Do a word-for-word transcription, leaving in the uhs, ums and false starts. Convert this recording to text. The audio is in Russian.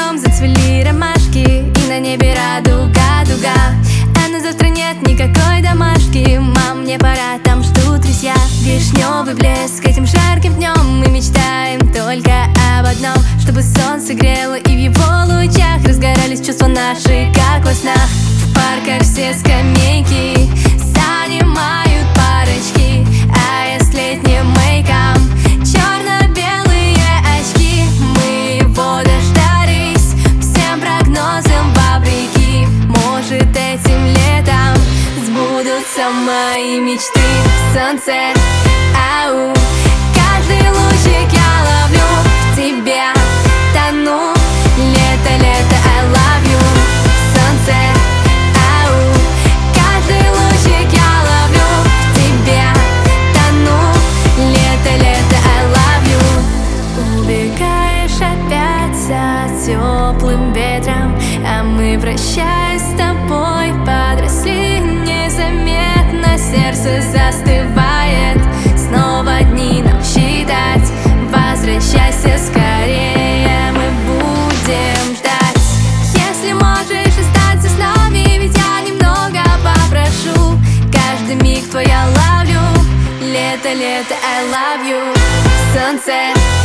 днем зацвели ромашки, и на небе радуга, дуга. А на завтра нет никакой домашки. Мам, мне пора, там ждут друзья. Вишневый блеск этим жарким днем. Мы мечтаем только об одном: чтобы солнце грело, и в его лучах разгорались чувства наши, как во снах. В парках все скамейки занимают парочки, а я с летним мейком, черно-белые очки. Мы его дождались всем прогнозам вопреки. Может, этим летом сбудутся мои мечты. Солнце, ау, каждый лучик я ловлю в тебя, тону. Лето, лето, I love you. Солнце, ау, каждый лучик я ловлю в тебя, тону. Лето, лето, I love you. Убегаешь опять за теплым ветром, а мы, прощаясь с тобой, подросли незаметно. Сердце застывает, снова дни нам считать. Возвращайся скорее, мы будем ждать. Если можешь остаться с нами, ведь я немного попрошу. Каждый миг твой я ловлю. Лето, лето, I love you. Солнце,